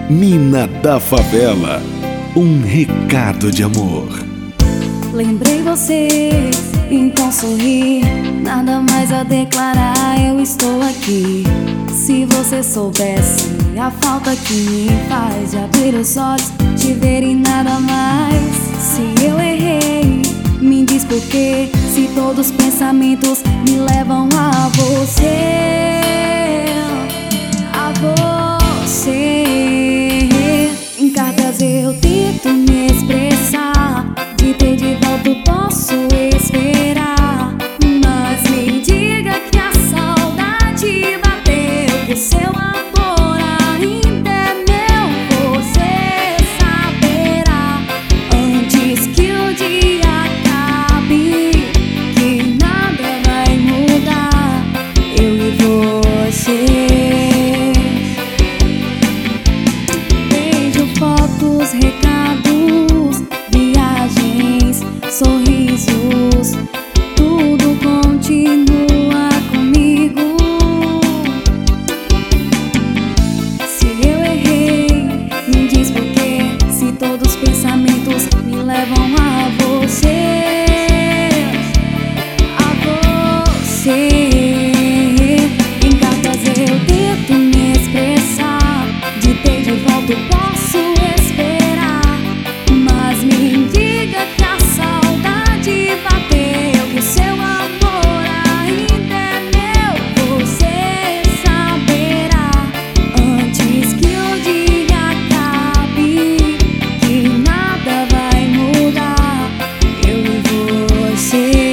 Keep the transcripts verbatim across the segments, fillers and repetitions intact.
Mina da Favela, um recado de amor. Lembrei você, então sorri. Nada mais a declarar, eu estou aqui. Se você soubesse a falta que me faz de abrir os olhos, te ver e nada mais. Se eu errei, me diz por quê. Se todos os pensamentos me levam a você, a você. Em cartas eu tento me expressar, de ter de volta eu posso esperar. Mas me diga que a saudade bateu, que o seu amor ainda é meu. Você saberá antes que o dia acabe que nada vai mudar, eu e você. Beijo, fotos, recados, viagens, sorrisos, tudo continua comigo. Se eu errei, me diz por quê. Se todos os pensamentos me levam a você, a você. Em cartas eu tento me expressar, de ter de volta eu posso esperar. Mas me diga que a saudade bateu, que o seu amor ainda é meu. Você saberá antes que o dia acabe que nada vai mudar, eu e você.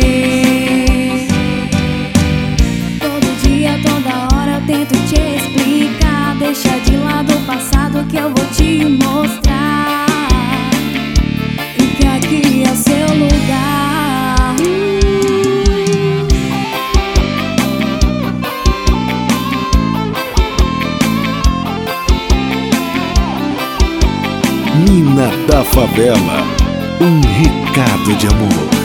Todo dia, toda hora eu tento te explicar. Deixa de lado o passado que eu vou te mostrar, e que aqui é o seu lugar. Mina da Favela, um recado de amor.